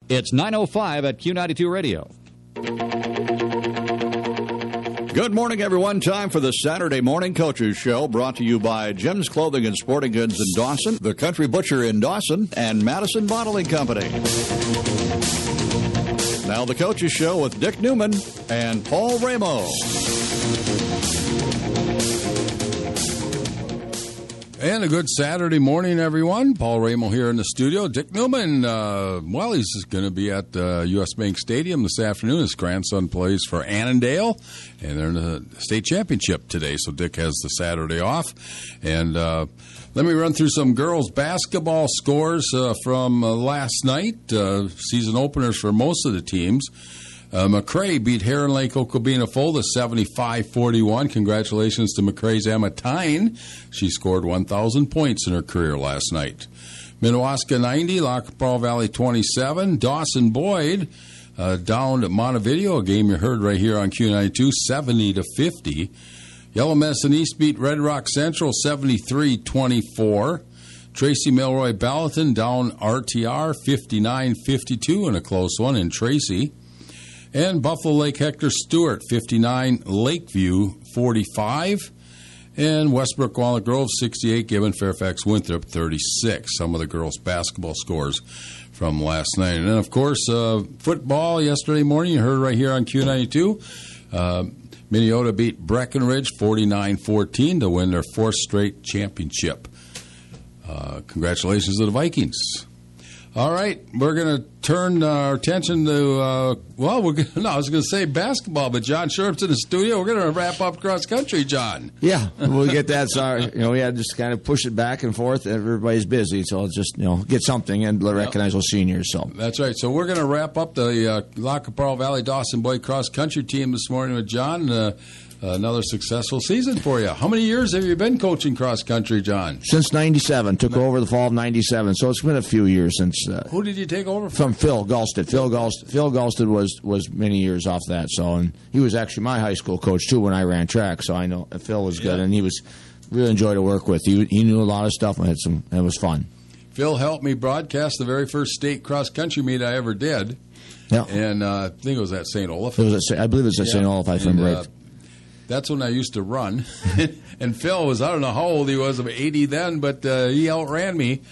It's 9:05 at Q92 Radio. Good morning, everyone. Time for the Saturday Morning Coaches Show, brought to you by Jim's Clothing and Sporting Goods in Dawson, the Country Butcher in Dawson, and Madison Bottling Company. Now the Coaches Show with Dick Newman and Paul Ramo. And a good Saturday morning, everyone. Paul Ramo here in the studio. Dick Newman, he's going to be at U.S. Bank Stadium this afternoon. His grandson plays for Annandale, and they're in the state championship today, so Dick has the Saturday off. And let me run through some girls' basketball scores from last night, season openers for most of the teams. McRae beat Heron Lake Okabena Fulda 75-41. Congratulations to McRae's Emma Tyne. She scored 1,000 points in her career last night. Minnewaska 90, Lac Pearl Valley 27. Dawson Boyd down at Montevideo, a game you heard right here on Q92, 70-50. Yellow Medicine East beat Red Rock Central 73-24. Tracy Milroy Ballatin down RTR 59-52 in a close one in Tracy. And Buffalo Lake Hector Stewart, 59, Lakeview, 45. And Westbrook Walnut Grove, 68, Gibbon Fairfax Winthrop, 36. Some of the girls' basketball scores from last night. And then, of course, football yesterday morning, you heard right here on Q92. Minnesota beat Breckenridge 49-14 to win their fourth straight championship. Congratulations to the Vikings. All right, we're going to turn our attention to, I was going to say basketball, but John Sherp's in the studio. We're going to wrap up cross country, John. Yeah, we'll get that. Sorry, we had to just kind of push it back and forth. Everybody's busy, so let's just, get something and recognize those seniors. So that's right. So we're going to wrap up the Lac Pearl Valley Dawson Boyd cross country team this morning with John. Another successful season for you. How many years have you been coaching cross country, John? Since 97. Took over the fall of 97. So it's been a few years since. Who did you take over from? From Phil Gulstead. Phil Gulstead was many years off that. So, and he was actually my high school coach too when I ran track. So I know Phil was good, and he was really enjoyed to work with. He knew a lot of stuff and it was fun. Phil helped me broadcast the very first state cross country meet I ever did. Yeah. And I think it was at St. Olaf. I believe it was at St. Olaf. I remember right. That's when I used to run. And Phil was, I don't know how old he was, 80 then, but he outran me.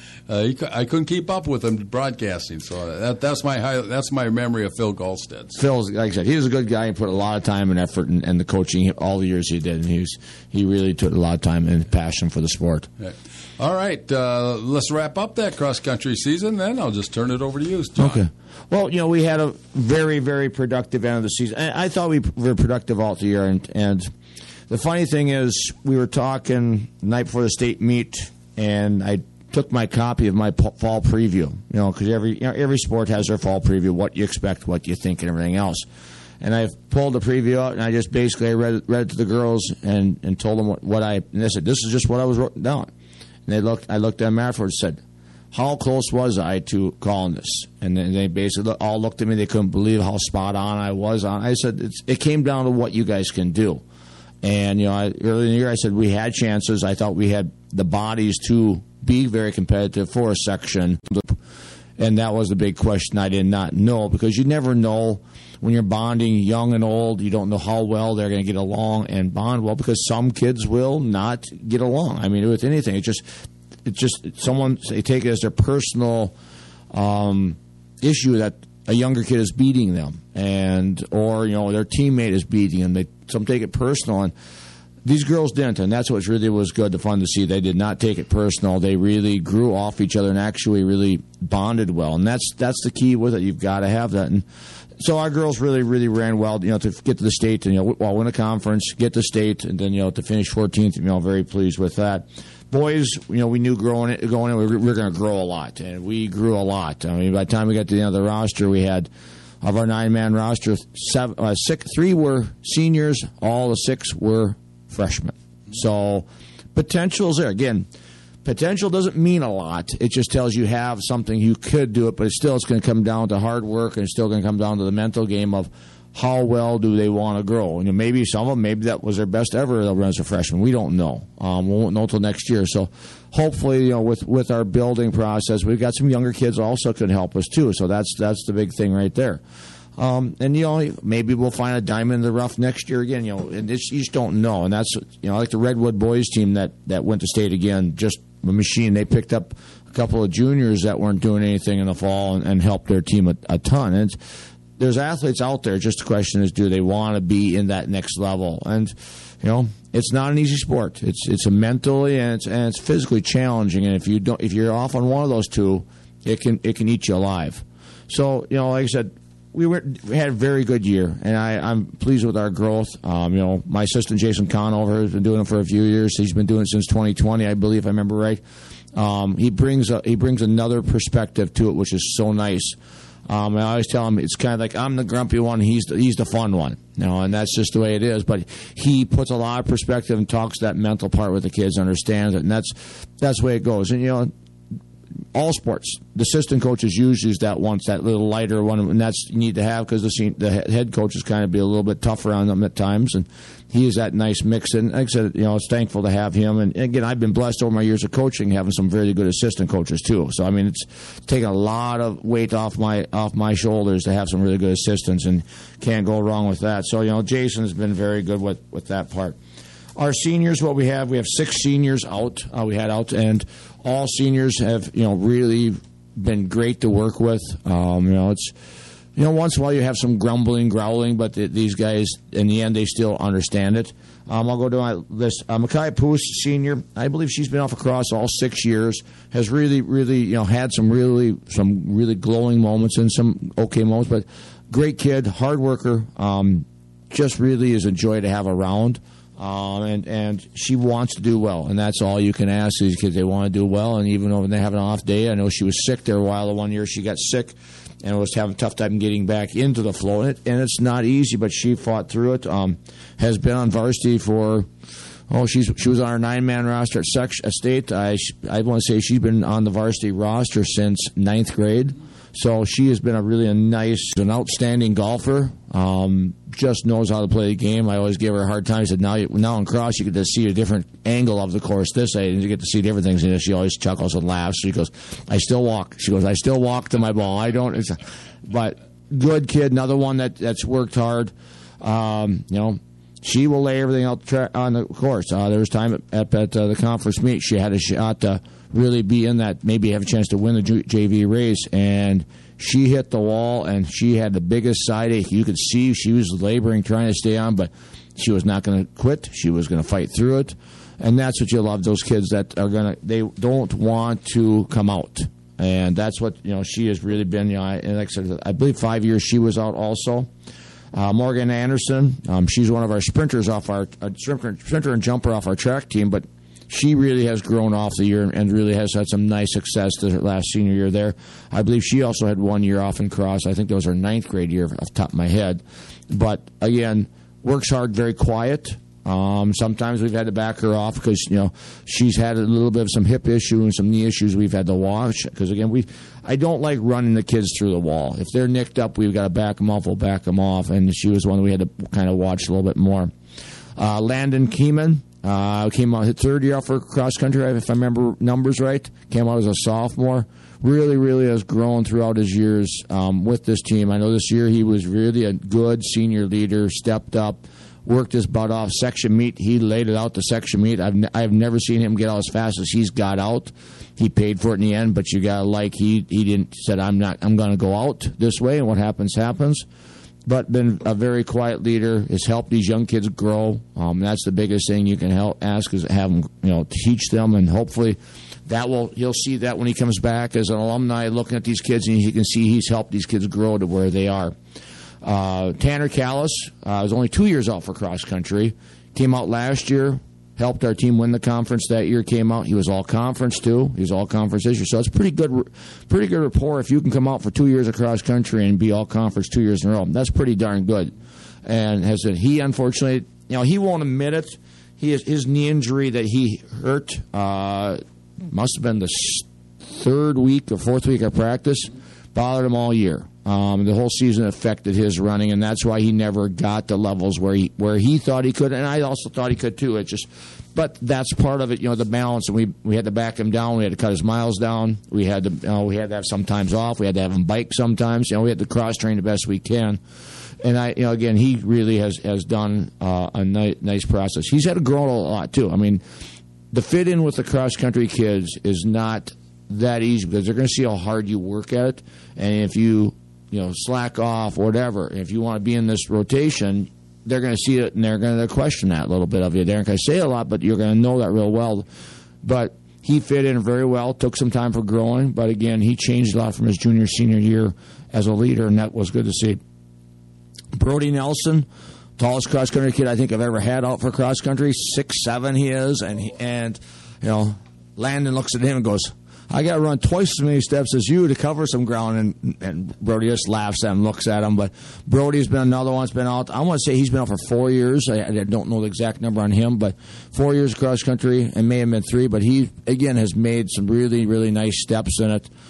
I couldn't keep up with him broadcasting. So that's my memory of Phil Gulstead. Phil's, like I said, he was a good guy. He put a lot of time and effort in the coaching all the years he did. And he really took a lot of time and passion for the sport. Right. All right, let's wrap up that cross-country season, then. I'll just turn it over to you, John. Okay. Well, we had a very, very productive end of the season. I thought we were productive all the year. And the funny thing is, we were talking the night before the state meet, and I took my copy of my fall preview, because every sport has their fall preview, what you expect, what you think, and everything else. And I pulled the preview out, and I just basically read it to the girls and told them what and they said, this is just what I was writing down. And I looked at them afterwards and said, how close was I to calling this? And then they basically all looked at me. They couldn't believe how spot on I was on. I said, it came down to what you guys can do. And, early in the year I said we had chances. I thought we had the bodies to be very competitive for a section. And that was the big question I did not know, because you never know when you're bonding young and old. You don't know how well they're going to get along and bond well, because some kids will not get along. I mean, with anything, it's just they take it as their personal issue that a younger kid is beating them, or their teammate is beating them. Some take it personal, and these girls didn't, and that's what really was good, the fun to see. They did not take it personal. They really grew off each other and actually really bonded well, and that's the key with it. You've got to have that. And so our girls really, really ran well, to get to the state and win a conference, get to state, and then to finish 14th. Very pleased with that. Boys, we knew going in, we were going to grow a lot, and we grew a lot. I mean, by the time we got to the end of the roster, we had, of our 9-man roster, 3 were seniors, all the 6 were freshmen. So potential is there. Again, potential doesn't mean a lot. It just tells you have something, you could do it, but it's going to come down to hard work, and it's still going to come down to the mental game of how well do they want to grow? Maybe some of them, maybe that was their best ever they'll run as a freshman. We don't know. We won't know until next year. So hopefully, with our building process, we've got some younger kids also could help us too. So that's the big thing right there. And maybe we'll find a diamond in the rough next year again. And you just don't know. And that's like the Redwood boys team that went to state again, just a machine. They picked up a couple of juniors that weren't doing anything in the fall and helped their team a ton. And there's athletes out there. Just the question is, do they want to be in that next level? And it's not an easy sport. It's a mentally and it's physically challenging. And if you're off on one of those two, it can eat you alive. So like I said, we had a very good year, and I'm pleased with our growth. My assistant Jason Conover has been doing it for a few years. He's been doing it since 2020, I believe, if I remember right. He brings another perspective to it, which is so nice. And I always tell him it's kind of like I'm the grumpy one, he's the fun one, and that's just the way it is. But he puts a lot of perspective and talks that mental part with the kids, understands it, and that's the way it goes. And all sports, the assistant coaches usually is that little lighter one, and that's you need to have because the head coaches kind of be a little bit tougher on them at times, and he is that nice mix. And like I said, it's thankful to have him. And again, I've been blessed over my years of coaching having some very good assistant coaches too. So I mean, it's taken a lot of weight off my shoulders to have some really good assistants, and can't go wrong with that. So Jason's been very good with that part. Our seniors, what we have 6 seniors out. We had out, and all seniors have really been great to work with. It's once in a while you have some grumbling, growling, but these guys in the end they still understand it. I'll go to my list. Micaiah Poos, senior, I believe she's been off across all 6 years. Has really, really had some really glowing moments and some okay moments, but great kid, hard worker. Just really is a joy to have around. And she wants to do well, and that's all you can ask these kids. They want to do well, and even when they have an off day, I know she was sick there a while. The one year she got sick and was having a tough time getting back into the flow, and it's not easy, but she fought through it. Has been on varsity for she was on our 9-man roster at state. I want to say she's been on the varsity roster since 9th grade. So she has been an outstanding golfer. Just knows how to play the game. I always give her a hard time. I said, now in cross, you get to see a different angle of the course this way, and you get to see different things. And she always chuckles and laughs. She goes, I still walk. She goes, I still walk to my ball. I don't. But good kid, another one that's worked hard. She will lay everything out on the course. There was time at the conference meet. She had a shot to really be in that, maybe have a chance to win the JV race, and she hit the wall, and she had the biggest side ache. You could see she was laboring, trying to stay on, but she was not going to quit. She was going to fight through it, and that's what you love, those kids that they don't want to come out, and that's what she has really been. And like I said, I believe 5 years she was out also. Morgan Anderson, she's one of our sprinters off our sprinter and jumper off our track team, but she really has grown off the year and really has had some nice success this last senior year there. I believe she also had 1 year off in cross. I think that was her 9th grade year off the top of my head. But, again, works hard, very quiet. Sometimes we've had to back her off because, she's had a little bit of some hip issue and some knee issues we've had to watch. Because, again, I don't like running the kids through the wall. If they're nicked up, we've got to back them off. We'll back them off. And she was one we had to kind of watch a little bit more. Landon Keeman. Came out his 3rd year off for cross country, if I remember numbers right. Came out as a sophomore. Really, really has grown throughout his years with this team. I know this year he was really a good senior leader, stepped up, worked his butt off. Section meet, he laid it out to section meet. I've never seen him get out as fast as he's got out. He paid for it in the end, but you got he didn't said I'm going to go out this way, and what happens happens. But been a very quiet leader, has helped these young kids grow. That's the biggest thing you can ask is have them, teach them, and hopefully he'll see that when he comes back as an alumni, looking at these kids, and he can see he's helped these kids grow to where they are. Tanner Callis was only 2 years out for cross country. Came out last year, helped our team win the conference that year. Came out, he was all conference too. He was all conference this year, so it's pretty good rapport if you can come out for 2 years of cross country and be all conference 2 years in a row. That's pretty darn good. And he unfortunately, he won't admit it. His knee injury that he hurt must have been the 3rd week or 4th week of practice. bothered him all year. The whole season affected his running, and that's why he never got the levels where he thought he could, and I also thought he could too. But that's part of it, the balance. And we had to back him down. We had to cut his miles down. We had to have some times off. We had to have him bike sometimes. We had to cross train the best we can. And again, he really has done a nice process. He's had to grow a lot too. I mean, the fit in with the cross country kids is not that easy because they're going to see how hard you work at it, and if you slack off or whatever, if you want to be in this rotation, they're going to see it and they're going to question that a little bit of you. They're not going to say a lot, but you're going to know that real well. But he fit in very well, took some time for growing, but again, he changed a lot from his junior, senior year as a leader, and that was good to see. Brody Nelson, tallest cross country kid I think I've ever had out for cross country, 6'7" he is, and Landon looks at him and goes, I got to run twice as many steps as you to cover some ground, and Brody just laughs at him, looks at him. But Brody's been another one that's been out. I want to say he's been out for 4 years. I don't know the exact number on him, but 4 years cross country, and may have been 3. But he again has made some really, really nice steps in it.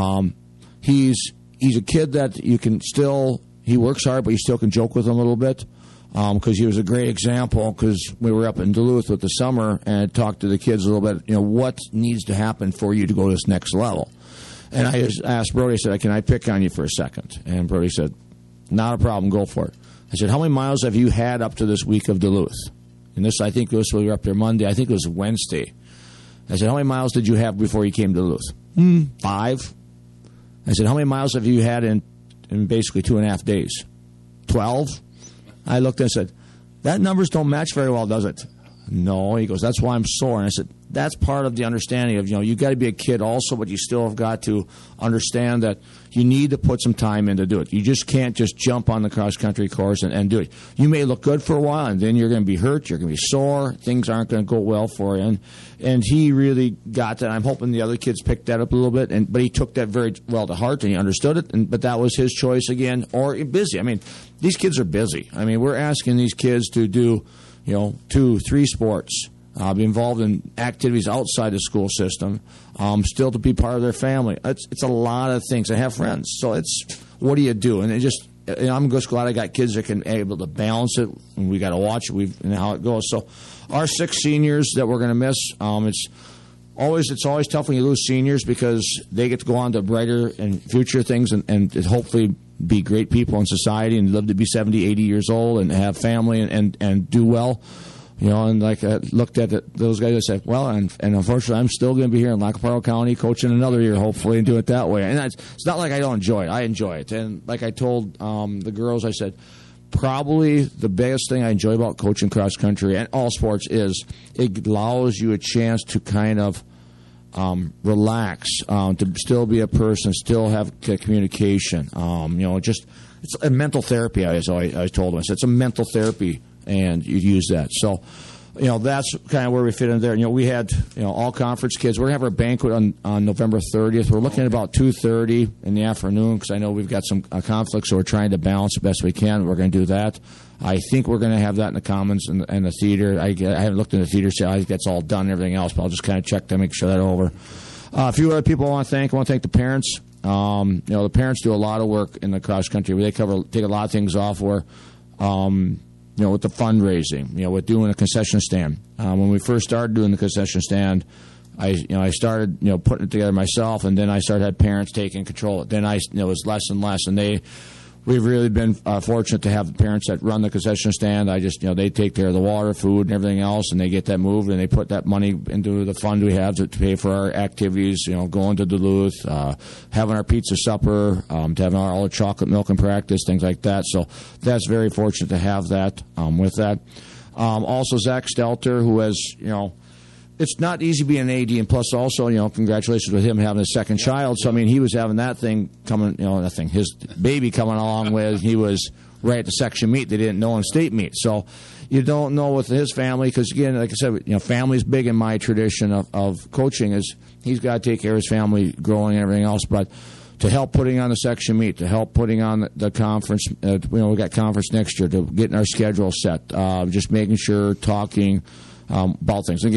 He's a kid that you can still. He works hard, but you still can joke with him a little bit. Because he was a great example, because we were up in Duluth with the summer and talked to the kids a little bit, what needs to happen for you to go to this next level. And I just asked Brody, I said, can I pick on you for a second? And Brody said, not a problem, go for it. I said, how many miles have you had up to this week of Duluth? And I think this we were up there Monday, I think it was Wednesday. I said, how many miles did you have before you came to Duluth? 5. I said, how many miles have you had in basically 2.5 days? 12. I looked and said, that numbers don't match very well, does it? No. He goes, that's why I'm sore. And I said, that's part of the understanding of, you got to be a kid also, but you still have got to understand that you need to put some time in to do it. You just can't just jump on the cross-country course and do it. You may look good for a while, and then you're going to be hurt, you're going to be sore, things aren't going to go well for you. And he really got that. I'm hoping the other kids picked that up a little bit, but he took that very well to heart, and he understood it, but that was his choice again, or busy. I mean, these kids are busy. I mean, we're asking these kids to do, 2, 3 sports, be involved in activities outside the school system, still to be part of their family. It's a lot of things. I have friends, so it's what do you do? And I'm just glad I got kids that can be able to balance it, and we got to watch it and how it goes. So our 6 seniors that we're going to miss, it's always tough when you lose seniors because they get to go on to brighter and future things and hopefully be great people in society and live to be 70, 80 years old and have family and do well. And like I looked at those guys, I said, well, and unfortunately, I'm still going to be here in Lacaparo County coaching another year, hopefully, and do it that way. And it's not like I don't enjoy it. I enjoy it. And like I told the girls, I said, probably the biggest thing I enjoy about coaching cross country and all sports is it allows you a chance to kind of relax, to still be a person, still have communication. It's a mental therapy. I told them, I said, it's a mental therapy. And you use that. So, that's kind of where we fit in there. We had, all conference kids. We're going to have our banquet on November 30th. We're looking at about 2:30 in the afternoon because I know we've got some conflicts, so we're trying to balance the best we can. We're going to do that. I think we're going to have that in the Commons and the theater. I haven't looked in the theater yet. I think that's all done and everything else, but I'll just kind of check to make sure that's over. A few other people I want to thank. I want to thank the parents. The parents do a lot of work in the cross country. They take a lot of things off where with the fundraising, with doing a concession stand. When we first started doing the concession stand, I started, putting it together myself, and then I started had parents taking control. Then it was less and less, and we've really been fortunate to have the parents that run the concession stand. They take care of the water, food, and everything else, and they get that moved, and they put that money into the fund we have to pay for our activities, going to Duluth, having our pizza supper, to having all the chocolate milk and practice, things like that. So that's very fortunate to have that with that. Also, Zach Stelter, who has, it's not easy being an AD, and plus also, congratulations with him having a second child. So, he was having that thing coming, his baby coming along with. He was right at the section meet. They didn't know in state meet. So, you don't know with his family, because, again, like I said, family's big in my tradition of coaching is he's got to take care of his family growing and everything else. But to help putting on the section meet, to help putting on the conference, we got conference next year, to getting our schedule set, just making sure, talking about things. Again,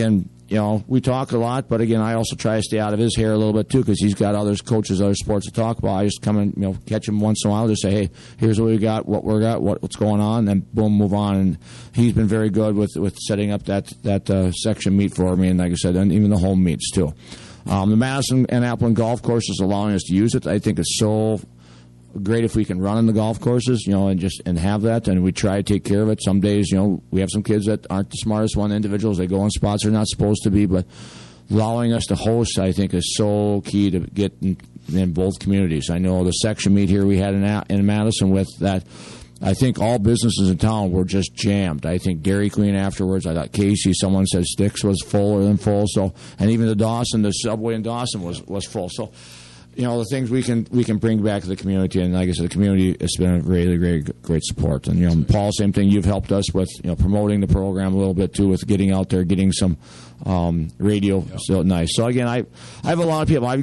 we talk a lot, but again, I also try to stay out of his hair a little bit too, because he's got other coaches, other sports to talk about. I just come and catch him once in a while, just say, hey, here's what we got, what's going on, and boom, move on. And he's been very good with setting up that section meet for me, and like I said, and even the home meets too. The Madison and Appleton golf course is allowing us to use it. I think it's so great if we can run in the golf courses, and have that, and we try to take care of it. Some days, we have some kids that aren't the smartest individuals. They go in spots they're not supposed to be, but allowing us to host, I think, is so key to get in both communities. I know the section meet here we had in Madison with that. I think all businesses in town were just jammed. I think Dairy Queen afterwards. I thought Casey, someone said Sticks was fuller than full. So, and even the Subway in Dawson was full. So, the things we can bring back to the community, and like I said, the community has been a really great support. And Paul, same thing. You've helped us with promoting the program a little bit too, with getting out there, getting some radio. Yep. So nice. So again, I have a lot of people.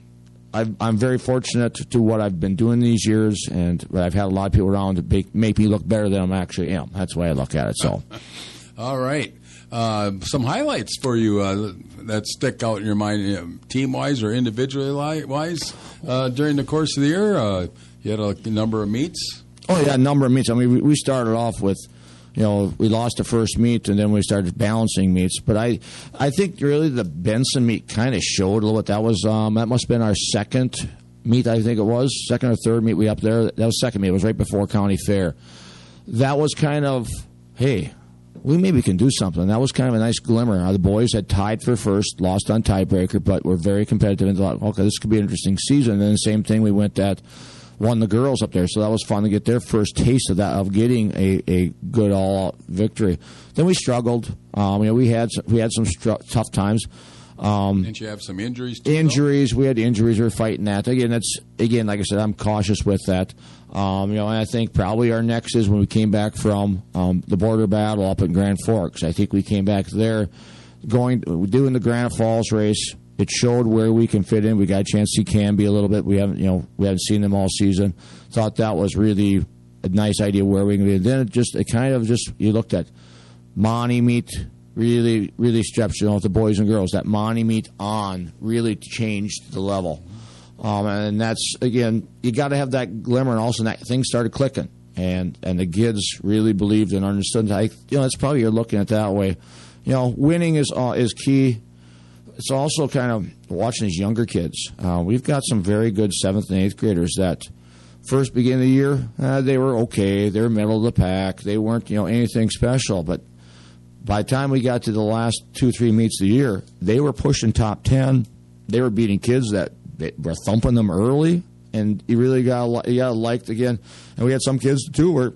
I'm very fortunate to what I've been doing these years, and I've had a lot of people around to make me look better than I actually am. That's the way I look at it. So, all right. Some highlights for you that stick out in your mind, team-wise or individually-wise, during the course of the year. You had a number of meets? Oh, yeah, a number of meets. I mean, we started off with, we lost the first meet, and then we started balancing meets. But I think really the Benson meet kind of showed a little bit. That was that must have been our second meet, I think it was. Second or third meet we up there. That was second meet. It was right before County Fair. That was kind of, hey, we maybe can do something. That was kind of a nice glimmer. The boys had tied for first, lost on tiebreaker, but were very competitive and thought, okay, this could be an interesting season. And then the same thing, we won the girls up there. So that was fun to get their first taste of that, of getting a good all-out victory. Then we struggled. We had some tough times. Didn't you have some injuries too? Injuries. We had injuries. We were fighting that. Again, like I said, I'm cautious with that. And I think probably our next is when we came back from the border battle up in Grand Forks. I think we came back there doing the Granite Falls race. It showed where we can fit in. We got a chance to see Canby a little bit. We haven't seen them all season. Thought that was really a nice idea where we can be. Then you looked at Monty meet. Really, really steps, with the boys and girls. That Monty meet on really changed the level. And that's, again, you got to have that glimmer, and also that things started clicking. And the kids really believed and understood. That's probably you're looking at it that way. Winning is key. It's also kind of watching these younger kids. We've got some very good 7th and 8th graders that first beginning of the year, they were okay. They were middle of the pack. They weren't, anything special. But by the time we got to the last 2-3 meets of the year, they were pushing top 10. They were beating kids that were thumping them early, and you really got liked again. And we had some kids too where,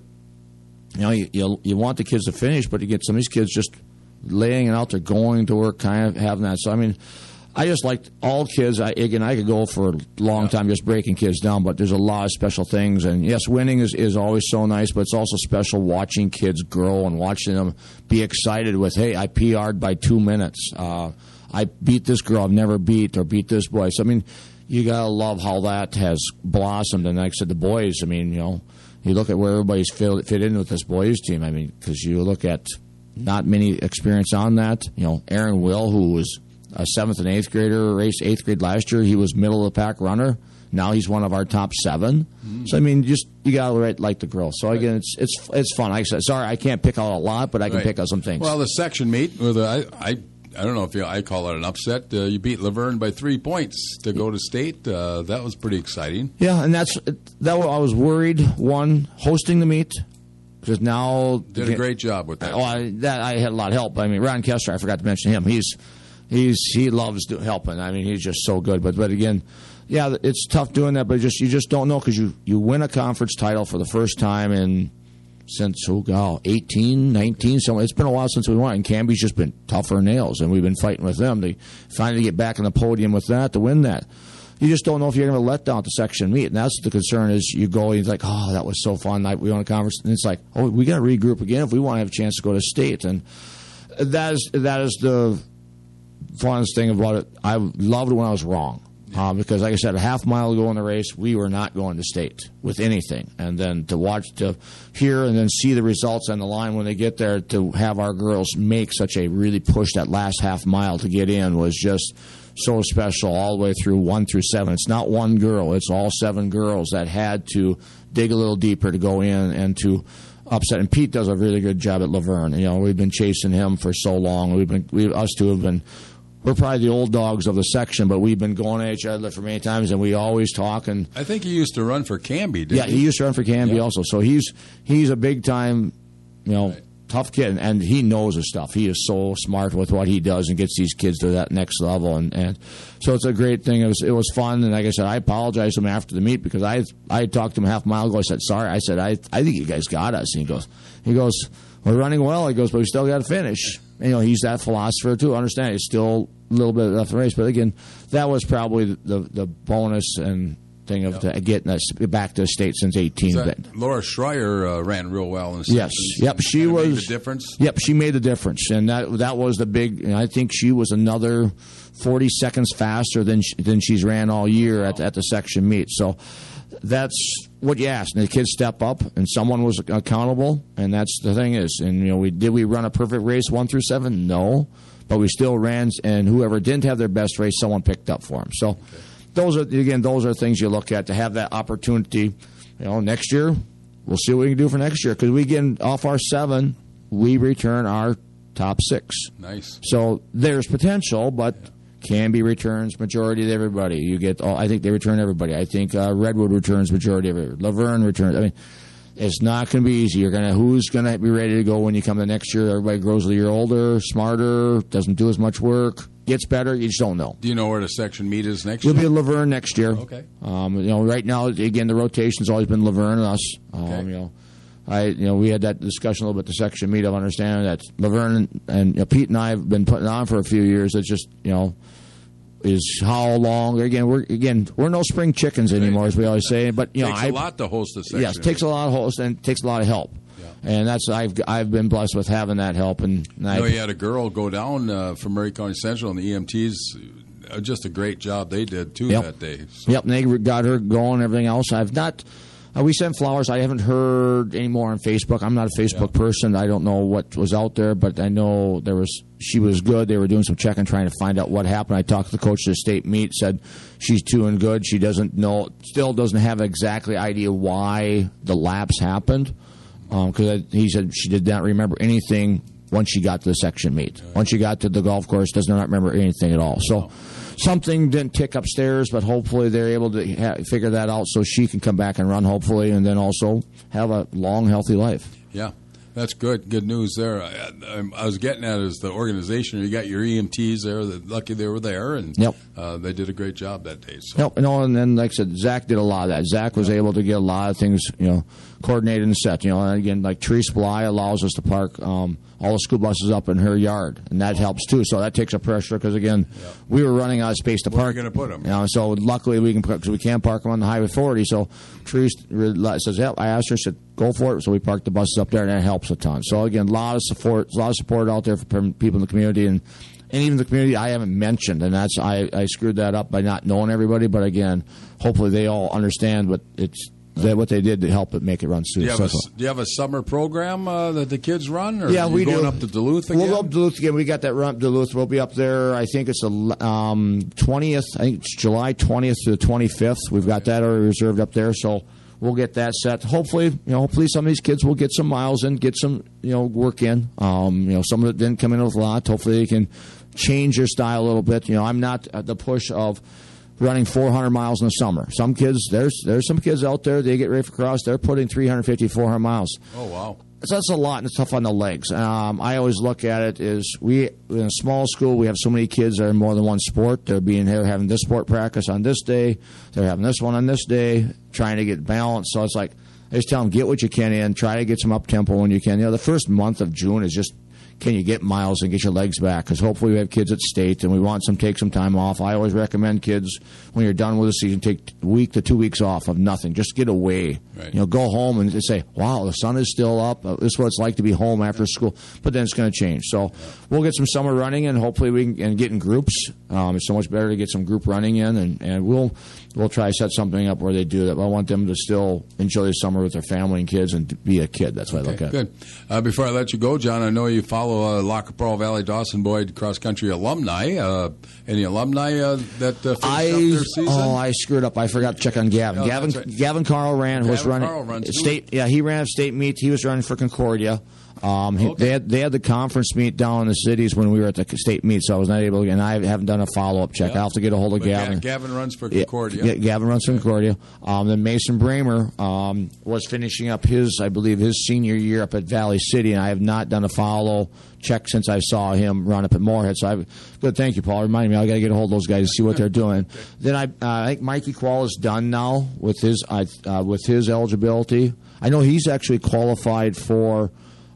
you want the kids to finish, but you get some of these kids just laying it out there, going to work, kind of having that. So I mean, I just liked all kids. I could go for a long time just breaking kids down, but there's a lot of special things. And, yes, winning is always so nice, but it's also special watching kids grow and watching them be excited with, hey, I PR'd by 2 minutes. I beat this girl I've never beat, or beat this boy. So, I mean, you got to love how that has blossomed. And like I said, the boys, I mean, you look at where everybody's fit in with this boys team. I mean, because you look at not many experience on that. Aaron Will, who was a 7th and 8th grader, raced 8th grade last year. He was middle of the pack runner. Now he's one of our top 7. Mm-hmm. So I mean, you gotta like the girl. So again, it's fun. Like I said, sorry, I can't pick out a lot, but I can pick out some things. Well, the section meet with I don't know if I call it an upset. You beat Laverne by 3 points to go to state. That was pretty exciting. Yeah, and that I was worried. One, hosting the meet. Because now did a great job with that. I had a lot of help. I mean, Ron Kessler, I forgot to mention him. He loves helping. I mean, he's just so good. But again, yeah, it's tough doing that. But you just don't know, because you win a conference title for the first time since 18, 19. So it's been a while since we won. And Canby's just been tougher nails, and we've been fighting with them to finally get back on the podium with that to win that. You just don't know if you're going to let down at the section meet. And that's the concern is you go, and it's like, oh, that was so fun. We won a conference. And it's like, oh, we got to regroup again if we want to have a chance to go to state. And that is the funnest thing about it. I loved it when I was wrong. Because, like I said, a half mile to go in the race, we were not going to state with anything. And then to hear and then see the results on the line when they get there, to have our girls make such a really push that last half mile to get in was just so special all the way through 1 through 7. It's not one girl. It's all 7 girls that had to dig a little deeper to go in and to upset. And Pete does a really good job at Laverne. We've been chasing him for so long. Us two have been. We're probably the old dogs of the section, but we've been going at each other for many times, and we always talk. And I think he used to run for Canby, didn't he? Yeah, he used to run for Canby also. So he's a big time, tough kid, and he knows his stuff. He is so smart with what he does and gets these kids to that next level. And so it's a great thing. It was fun, and like I said, I apologized to him after the meet because I talked to him half a mile ago. I said, sorry. I said, I think you guys got us. And he goes, we're running well. He goes, but we still got to finish. And, he's that philosopher too. Understand, it's still a little bit left in the race, but again, that was probably the bonus and thing of getting us back to the state since 18. Laura Schreier ran real well in the Yes, yep, she was made the difference. Yep, she made the difference, and that was the big. I think she was another 40 seconds faster than she's ran all year at the section meet. So that's what you asked. And the kids step up, and someone was accountable, and that's the thing is. And we run a perfect race 1 through 7? No, but we still ran. And whoever didn't have their best race, someone picked up for them. So those are things you look at to have that opportunity. Next year we'll see what we can do for next year because we get off our 7, we return our top 6. Nice. So there's potential, but. Canby returns majority of everybody. I think they return everybody. I think Redwood returns majority of everybody. Laverne returns. I mean, it's not going to be easy. Who's going to be ready to go when you come the next year? Everybody grows a year older, smarter, doesn't do as much work, gets better. You just don't know. Do you know where the section meet is next year? You'll be at Laverne next year. Okay. Right now, again, the rotation's always been Laverne and us. Okay. We had that discussion a little bit. The section meet of understanding that Laverne and Pete and I have been putting on for a few years. It's just is how long. We're no spring chickens anymore, as we always say. But it takes a lot to host a section. Yes, it takes a lot of host and it takes a lot of help. Yeah. And that's I've been blessed with having that help. And you had a girl go down from Murray County Central, and the EMTs just a great job they did too that day. So. Yep, and they got her going. And everything else, I've not. We sent flowers. I haven't heard any more on Facebook. I'm not a Facebook person. I don't know what was out there, but I know she was good. They were doing some checking, trying to find out what happened. I talked to the coach of the state meet, said she's doing good. She doesn't know, still doesn't have exactly idea why the lapse happened. Because he said she did not remember anything once she got to the section meet. Once she got to the golf course, does not remember anything at all. So. Something didn't tick upstairs, but hopefully they're able to figure that out so she can come back and run, hopefully, and then also have a long, healthy life. Yeah, that's good. Good news there. I was getting at is the organization. You got your EMTs there. Lucky they were there, and they did a great job that day. So. Yep. And then, like I said, Zach did a lot of that. Zach was able to get a lot of things, coordinated and set. And again, like Therese Bly allows us to park all the school buses up in her yard, and that helps too. So that takes a pressure because again, we were running out of space to park. Where are you going to put them? So luckily we can because we can't park them on the Highway 40. So Therese says, "Yep." I asked her, said, "Go for it." So we parked the buses up there, and that helps a ton. So again, a lot of support out there for people in the community, and even the community I haven't mentioned, and that's I screwed that up by not knowing everybody. But again, hopefully they all understand what they did to help it make it run successful. Do you have a summer program that the kids run? Or we going do. Up to Duluth again? We'll go up to Duluth again. We got that run up to Duluth. We'll be up there. I think it's the 20th. I think it's July 20th to the 25th. We've got that already reserved up there. So we'll get that set. Hopefully some of these kids will get some miles in, get some work in. Some of it didn't come in with a lot. Hopefully they can change their style a little bit. I'm not at the push of running 400 miles in the summer. Some kids, there's some kids out there, they get ready for cross, they're putting 350, 400 miles. Oh, wow. So that's a lot, and it's tough on the legs. I always look at it as in a small school, we have so many kids that are in more than one sport. They're having this sport practice on this day. They're having this one on this day, trying to get balanced. So it's like, I just tell them, get what you can in, try to get some up-tempo when you can. The first month of June is just can you get miles and get your legs back? Because hopefully we have kids at state, and we want some take some time off. I always recommend kids, when you're done with the season, take a week to 2 weeks off of nothing. Just get away. Right. You know, go home and say, wow, the sun is still up. This is what it's like to be home after school. But then it's going to change. So we'll get some summer running, and hopefully we can get in groups. It's so much better to get some group running in, and we'll try to set something up where they do that. But I want them to still enjoy the summer with their family and kids and to be a kid. That's what I look at. Good. Before I let you go, John, I know you follow La Capral Valley Dawson Boyd cross country alumni. Any alumni that finished up their season? Oh, I screwed up. I forgot to check on Gavin. Right. Gavin Carl was running state. Yeah, he ran a state meet. He was running for Concordia. They had the conference meet down in the cities when we were at the state meet, so I was not able to. And I haven't done a follow-up check. Yeah. I'll have to get a hold of Gavin. Gavin runs for Concordia. Yeah, Gavin runs for Concordia. Then Mason Bramer was finishing up his senior year up at Valley City, and I have not done a follow check since I saw him run up at Moorhead. So good. Thank you, Paul. Reminding me, I got to get a hold of those guys to see what they're doing. Then I think Mikey Qual is done now with his eligibility. I know he's actually qualified for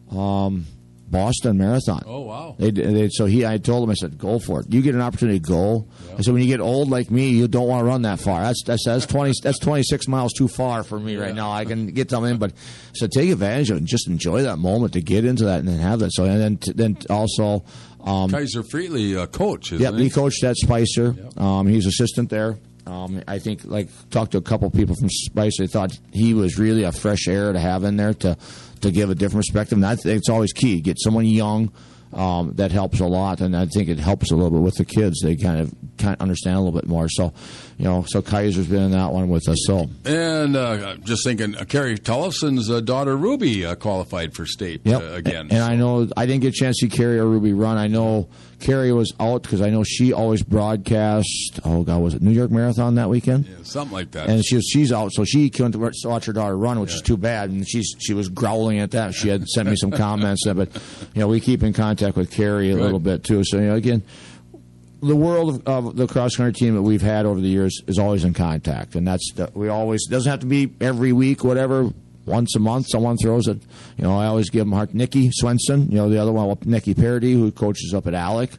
Boston Marathon. Oh, wow. I told him, I said, go for it. You get an opportunity to go. Yeah. I said, when you get old like me, you don't want to run that far. That's 26 miles too far for me right now. I can get something in, but I said, take advantage of it and just enjoy that moment to get into that and then have that. So, and then also Kaiser Freely coach, isn't he? Yeah, he coached at Spicer. Yep. He's assistant there. I think, talked to a couple people from Spicer. They thought he was really a fresh air to have in there to give a different perspective. And I think it's always key. Get someone young. That helps a lot, and I think it helps a little bit with the kids. They kind of understand a little bit more. So, so Kaiser's been in that one with us. So, and just thinking, Carrie Tollefson's daughter Ruby qualified for state again. And I know I didn't get a chance to see Carrie or Ruby run. I know Carrie was out because I know she always broadcast. Oh God, was it New York Marathon that weekend? Yeah, something like that. And she's out, so she couldn't watch her daughter run, which is too bad. And she was growling at that. She had sent me some comments, but we keep in contact with Carrie a little bit too. So again, the world of the cross country team that we've had over the years is always in contact, and we always doesn't have to be every week, whatever. Once a month, someone throws it. I always give them heart. Nikki Swenson, the other one, Nikki Parody, who coaches up at Alec.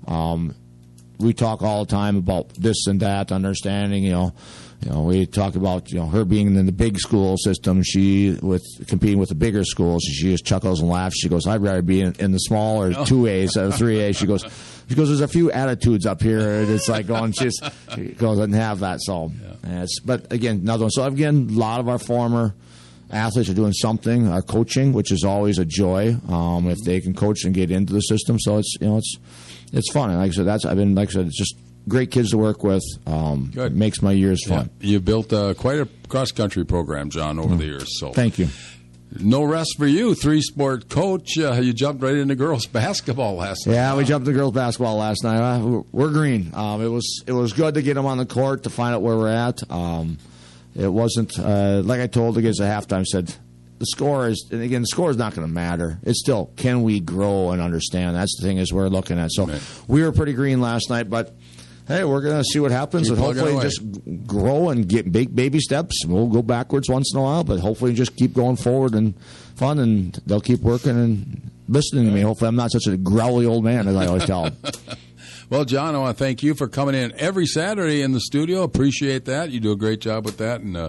We talk all the time about this and that, understanding. We talk about her being in the big school system. She competing with the bigger schools. She just chuckles and laughs. She goes, "I'd rather be in the small or 2As, 3A." She goes, "There's a few attitudes up here." It's like going, she goes, "Doesn't have that." So, but again, another one. So again, a lot of our former athletes are doing something, are coaching, which is always a joy if they can coach and get into the system. So it's fun. And like I said, it's just great kids to work with. It makes my years fun. Yeah. You built quite a cross country program, John, over the years. So thank you. No rest for you, 3-sport coach. You jumped right into girls basketball last night. Yeah, we jumped into girls basketball last night. We're green. It was good to get them on the court to find out where we're at. It wasn't like I told the kids at halftime. Said the score is not going to matter. It's still, can we grow and understand? That's the thing is we're looking at. So we were pretty green last night, but hey, we're going to see what happens and hopefully just grow and get big baby steps. We'll go backwards once in a while, but hopefully just keep going forward and fun, and they'll keep working and listening to me. Hopefully I'm not such a growly old man as I always tell them. Well, John, I want to thank you for coming in every Saturday in the studio. Appreciate that. You do a great job with that. And,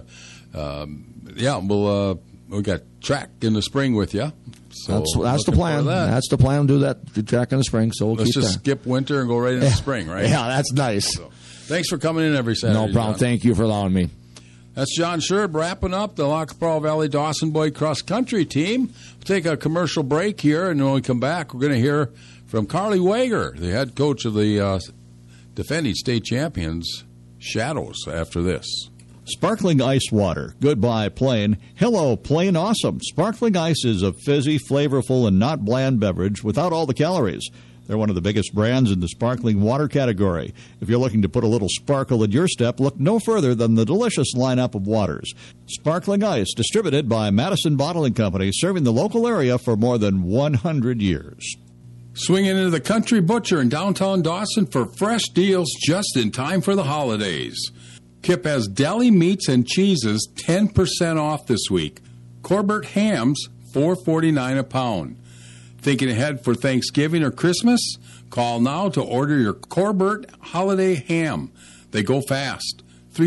we got track in the spring with you. So that's the plan. That's the plan. Do that. Do track in the spring. So let's just skip winter and go right into spring, right? Yeah, that's nice. So, thanks for coming in every Saturday. No problem. John. Thank you for allowing me. That's John Scherb wrapping up the La Capral Valley Dawson Boyd cross country team. We'll take a commercial break here, and when we come back, we're going to hear from Carly Wager, the head coach of the defending state champions, Shadows, after this. Sparkling ice water. Goodbye, plain. Hello, plain awesome. Sparkling ice is a fizzy, flavorful, and not bland beverage without all the calories. They're one of the biggest brands in the sparkling water category. If you're looking to put a little sparkle in your step, look no further than the delicious lineup of waters. Sparkling Ice, distributed by Madison Bottling Company, serving the local area for more than 100 years. Swinging into the Country Butcher in downtown Dawson for fresh deals just in time for the holidays. Kip has deli meats and cheeses 10% off this week. Corbett hams, $4.49 a pound. Thinking ahead for Thanksgiving or Christmas? Call now to order your Corbett Holiday Ham. They go fast.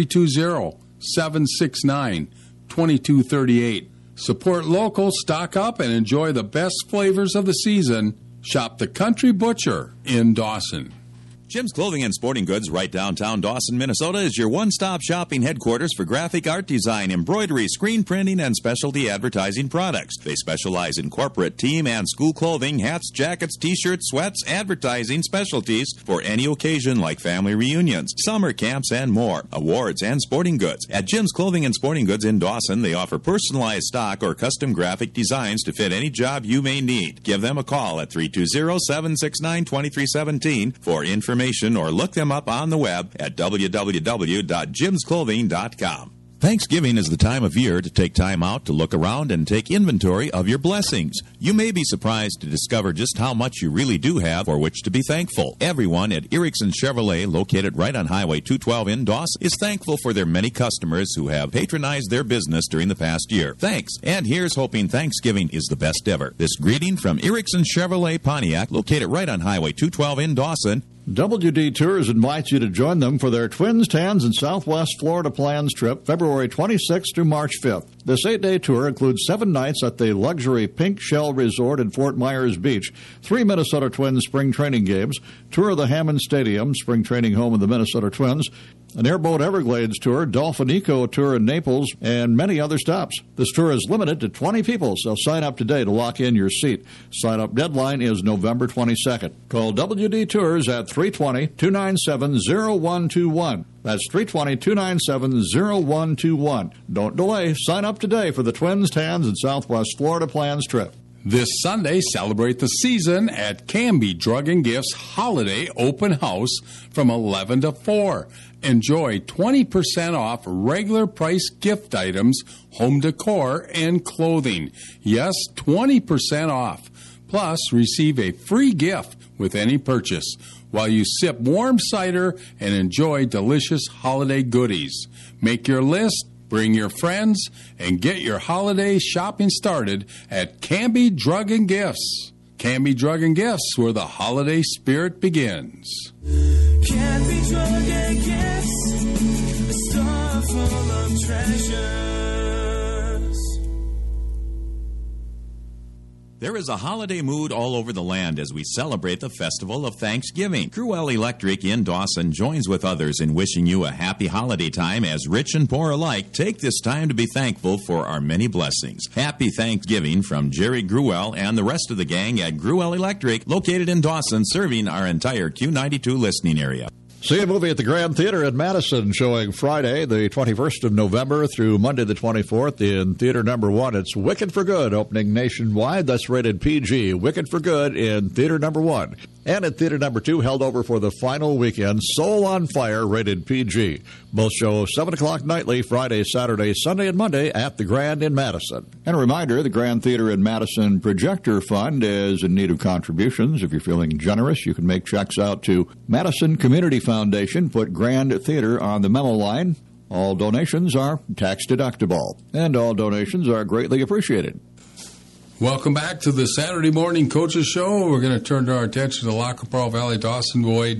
320-769-2238. Support local, stock up, and enjoy the best flavors of the season. Shop the Country Butcher in Dawson. Jim's Clothing and Sporting Goods, right downtown Dawson, Minnesota, is your one-stop shopping headquarters for graphic art design, embroidery, screen printing, and specialty advertising products. They specialize in corporate, team, and school clothing, hats, jackets, t-shirts, sweats, advertising specialties for any occasion like family reunions, summer camps, and more. Awards and sporting goods. At Jim's Clothing and Sporting Goods in Dawson, they offer personalized stock or custom graphic designs to fit any job you may need. Give them a call at 320-769-2317 for information or look them up on the web at www.jimsclothing.com. Thanksgiving is the time of year to take time out to look around and take inventory of your blessings. You may be surprised to discover just how much you really do have for which to be thankful. Everyone at Erickson Chevrolet, located right on Highway 212 in Dawson, is thankful for their many customers who have patronized their business during the past year. Thanks, and here's hoping Thanksgiving is the best ever. This greeting from Erickson Chevrolet Pontiac, located right on Highway 212 in Dawson. WD Tours invites you to join them for their Twins, Tans, and Southwest Florida Plans trip, February 26th through March 5th. This 8-day tour includes 7 nights at the luxury Pink Shell Resort in Fort Myers Beach, 3 Minnesota Twins spring training games, tour of the Hammond Stadium, spring training home of the Minnesota Twins, an Airboat Everglades tour, Dolphin Eco tour in Naples, and many other stops. This tour is limited to 20 people, so sign up today to lock in your seat. Sign-up deadline is November 22nd. Call WD Tours at 320-297-0121. That's 320-297-0121. Don't delay. Sign up today for the Twins, Tans, and Southwest Florida Plans trip. This Sunday, celebrate the season at Canby Drug and Gifts Holiday Open House from 11 to 4. Enjoy 20% off regular price gift items, home decor, and clothing. Yes, 20% off. Plus, receive a free gift with any purchase while you sip warm cider and enjoy delicious holiday goodies. Make your list, bring your friends, and get your holiday shopping started at Canby Drug and Gifts. Canby Drug and Gifts, where the holiday spirit begins. Canby Drug and Gifts, a store full of treasures. There is a holiday mood all over the land as we celebrate the festival of Thanksgiving. Cruel Electric in Dawson joins with others in wishing you a happy holiday time as rich and poor alike take this time to be thankful for our many blessings. Happy Thanksgiving from Jerry Gruel and the rest of the gang at Gruel Electric, located in Dawson, serving our entire Q92 listening area. See a movie at the Grand Theater in Madison showing Friday, the 21st of November through Monday the 24th in Theater Number 1. It's Wicked for Good, opening nationwide. That's rated PG. Wicked for Good in Theater Number 1. And at Theater Number 2, held over for the final weekend, Soul on Fire, rated PG. Both show 7 o'clock nightly, Friday, Saturday, Sunday, and Monday at the Grand in Madison. And a reminder, the Grand Theater in Madison Projector Fund is in need of contributions. If you're feeling generous, you can make checks out to Madison Community Foundation. Put Grand Theater on the memo line. All donations are tax deductible, and all donations are greatly appreciated. Welcome back to the Saturday Morning Coaches Show. We're going to turn our attention to Lacapra Valley Dawson Boy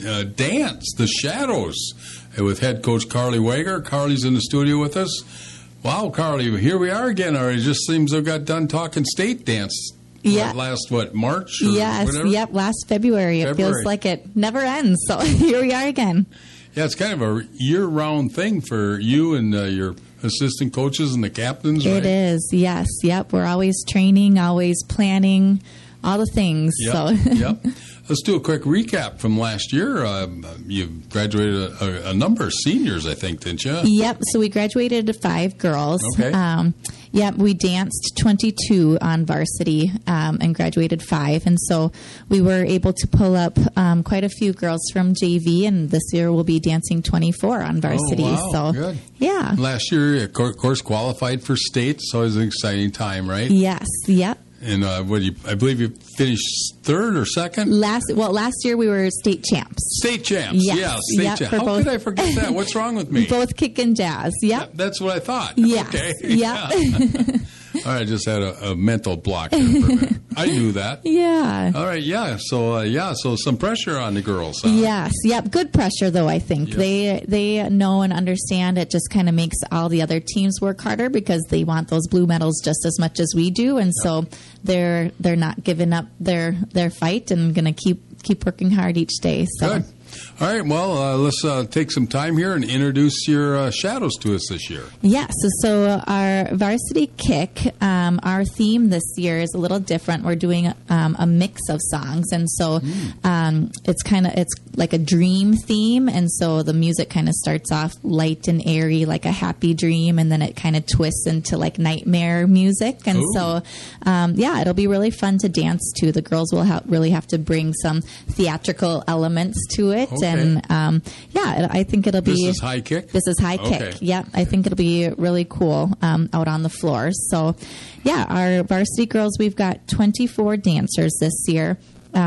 Dance, The Shadows, with head coach Carly Wager. Carly's in the studio with us. Wow, Carly, here we are again. It just seems we got done talking state dance. Yeah. Last, March? Or yes, whatever? Yep, last February. It feels like it never ends, so here we are again. Yeah, it's kind of a year-round thing for you and your assistant coaches and the captains, right? It is, yes. Yep, we're always training, always planning, all the things. Yep, So. Yep. Let's do a quick recap from last year. You graduated a number of seniors, I think, didn't you? Yep, so we graduated 5 girls. Okay. Yep, we danced 22 on varsity and graduated 5. And so we were able to pull up quite a few girls from JV, and this year we'll be dancing 24 on varsity. Oh, wow. So, good. Yeah. Last year, of course, qualified for state, so it was an exciting time, right? Yes, yep. And I believe you finished 3rd or 2nd? Last year we were state champs. State champs, Yes. yeah, state Yep, champs. for How both. could I forget that? What's wrong with me? Both kick and jazz. Yep. That's what I thought. Yes. Okay. Yep. Yeah. All right, I just had a mental block there for a minute. I knew that. Yeah. All right, yeah. So some pressure on the girls. Huh? Yes. Yep. Good pressure, though. I think they know and understand. It just kind of makes all the other teams work harder because they want those blue medals just as much as we do, and so they're not giving up their fight and going to keep working hard each day. So. Good. All right, well, let's take some time here and introduce your shadows to us this year. Yes, so our varsity kick, our theme this year is a little different. We're doing a mix of songs, and so it's like a dream theme, and so the music kind of starts off light and airy, like a happy dream, and then it kind of twists into like nightmare music, and so it'll be really fun to dance to. The girls will really have to bring some theatrical elements to it. Okay. And I think it'll be. This is high kick? This is high Okay. kick. Yeah, I think it'll be really cool out on the floor. So, our varsity girls, we've got 24 dancers this year.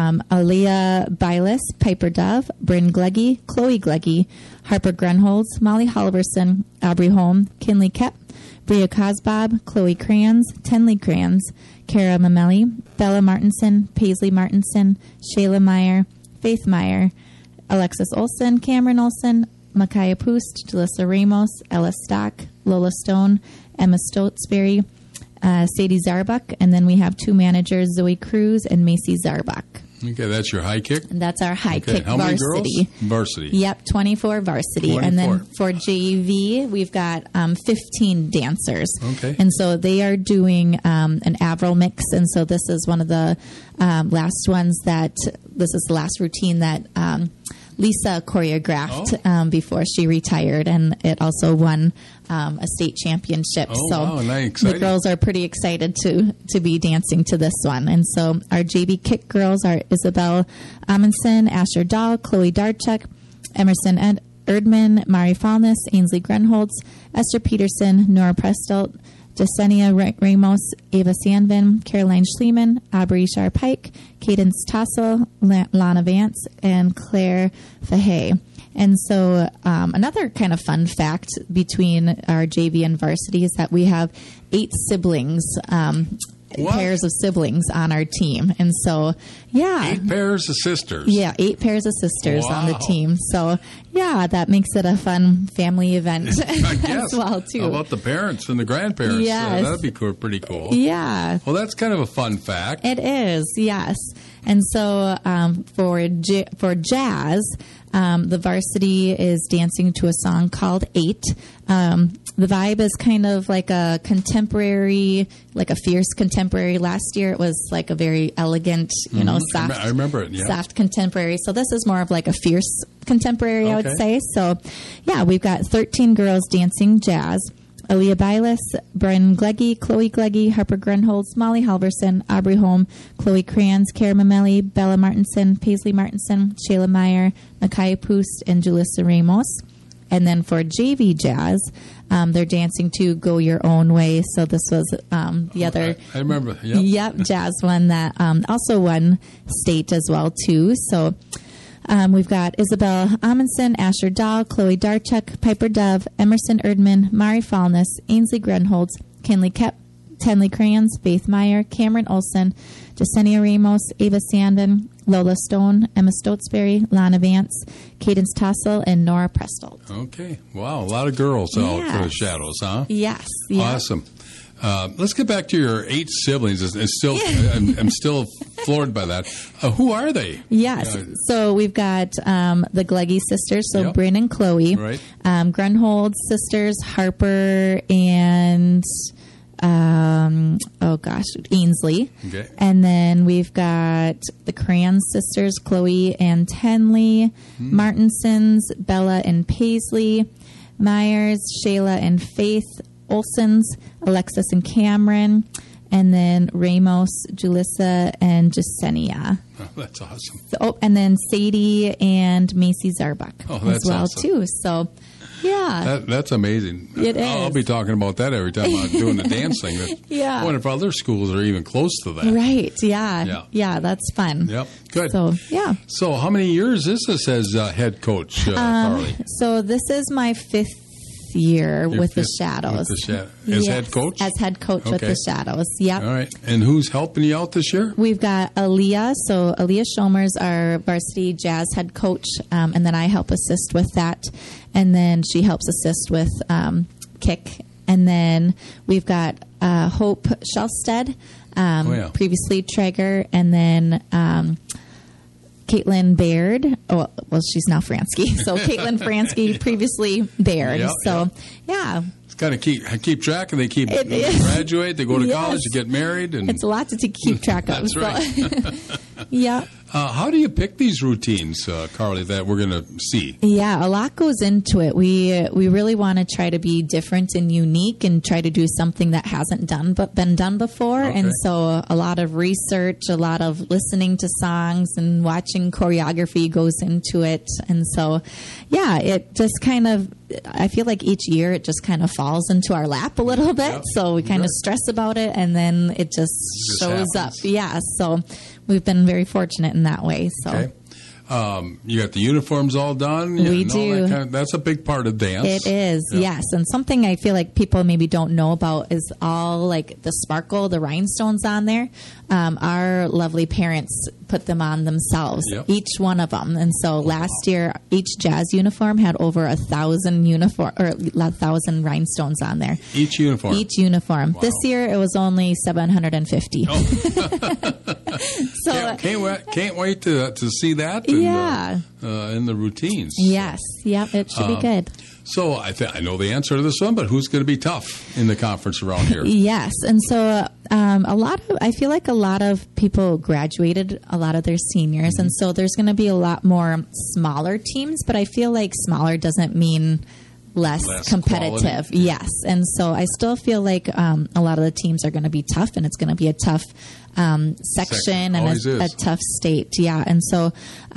Aaliyah Bylis, Piper Dove, Bryn Gleggy, Chloe Gleggy, Harper Grunholz, Molly Halverson, Aubrey Holm, Kinley Kep, Bria Cosbob, Chloe Crayons, Tenley Crayons, Kara Mamelli, Bella Martinson, Paisley Martinson, Shayla Meyer, Faith Meyer, Alexis Olson, Cameron Olson, Micaiah Poost, Jalissa Ramos, Ella Stock, Lola Stone, Emma Stoltzberry, Sadie Zarbuck, and then we have two managers, Zoe Cruz and Macy Zarbuck. Okay, that's your high kick? And that's our high kick How varsity. many girls? Varsity. Yep, 24 varsity. 24. And then for JV, we've got 15 dancers. Okay. And so they are doing an Avril mix. And so this is one of the last ones this is the last routine that Lisa choreographed before she retired. And it also won a state championship. Oh, so wow, nice, exciting. the girls are pretty excited to be dancing to this one. And so our JV kick girls are Isabel Amundsen, Asher Dahl, Chloe Darchuk, Emerson Erdman, Mari Falness, Ainsley Grunholz, Esther Peterson, Nora Prestelt, Jasenia Ramos, Ava Sandvin, Caroline Schliemann, Aubrey Shar-Pike, Cadence Tossel, Lana Vance, and Claire Fahey. And so another kind of fun fact between our JV and varsity is that we have 8 siblings, pairs of siblings on our team. And so, 8 pairs of sisters. Yeah, 8 pairs of sisters on the Wow. team. So, that makes it a fun family event I guess. as well, too. How about the parents and the grandparents? Yes. That'd be pretty cool. Yeah. Well, that's kind of a fun fact. It is, yes. And so for jazz, the varsity is dancing to a song called 8. The vibe is kind of like a contemporary, like a fierce contemporary. Last year it was like a very elegant, soft. I remember it, yeah. Soft contemporary. So this is more of like a fierce contemporary, I would Okay. say. So, we've got 13 girls dancing jazz. Aaliyah Bylis, Bryn Gleggy, Chloe Gleggy, Harper Grunholz, Molly Halverson, Aubrey Holm, Chloe Crayons, Kara Mamelli, Bella Martinson, Paisley Martinson, Shayla Meyer, Micaiah Poost, and Julissa Ramos. And then for JV jazz, they're dancing to Go Your Own Way. So this was the other I remember. Yep. jazz one that also won state as well, too. So we've got Isabel Amundsen, Asher Dahl, Chloe Darchuk, Piper Dove, Emerson Erdman, Mari Falness, Ainsley Grunholz, Kinley Kep, Tenley Crayons, Faith Meyer, Cameron Olson, Jasenia Ramos, Ava Sandvin, Lola Stone, Emma Stoltzberry, Lana Vance, Cadence Tossel, and Nora Prestelt. Okay. Wow, a lot of girls out for the Yes. shadows, huh? Yes. Yeah. Awesome. Let's get back to your 8 siblings. It's still, I'm still floored by that. Who are they? Yes. So we've got the Gleggy sisters, so Yep. Bryn and Chloe. Right. Grunhold sisters, Harper and Ainsley. Okay. And then we've got the Crayon sisters, Chloe and Tenley, Martinsons, Bella and Paisley, Myers, Shayla and Faith, Olsons, Alexis and Cameron, and then Ramos, Julissa, and Jasenia. Oh, that's awesome. And then Sadie and Macy Zarbuck as that's well, awesome. too. So, yeah. That's amazing. It I'll is. be talking about that every time I'm doing the dance thing. Yeah. I wonder if other schools are even close to that. Right, yeah. Yeah. Yeah, that's fun. Yep. Good. So, yeah. So how many years is this as head coach, Carly? So this is my 5th year with the fifth Shadows. with the as head coach? As head coach with Okay. the Shadows. Yep. All right. And who's helping you out this year? We've got Aaliyah. So Aaliyah Schomer's our varsity jazz head coach, and then I help assist with that. And then she helps assist with kick. And then we've got Hope Shelstead, previously Traeger, and then Caitlin Baird. Oh, well, she's now Fransky. So Caitlin Fransky, previously Baird. Yep, so, yeah. It's kind of keep track, and they It is. graduate, they go to Yes. college, they get married. And It's a lot to keep track of. That's right. Yeah. How do you pick these routines, Carly, that we're going to see? Yeah, a lot goes into it. We really want to try to be different and unique and try to do something that hasn't been done before. Okay. And so a lot of research, a lot of listening to songs and watching choreography goes into it. And so, yeah, it just kind of, I feel like each year it just kind of falls into our lap a little bit. Yep. So we kind of Good. stress about it and then it just shows up. happens. Yeah. So we've been very fortunate in that way. So. Okay. You got the uniforms all done? We and all do. that's a big part of dance. It is, Yeah. yes. And something I feel like people maybe don't know about is all like the sparkle, the rhinestones on there. Our lovely parents put them on themselves, Yep. each one of them. And so last year, each jazz uniform had over 1,000 rhinestones on there. Each uniform. Each uniform. Wow. This year, it was only 750. So Can't wait to see that. And, Yeah. in the routines. yes, yep, it should be good. So I know the answer to this one, but who's going to be tough in the conference around here? Yes, and so I feel like a lot of people graduated, a lot of their seniors, and so there's going to be a lot more smaller teams. But I feel like smaller doesn't mean less competitive. quality. Yes, and so I still feel like a lot of the teams are going to be tough, and it's going to be a tough section and Always a is. tough state. Yeah, and so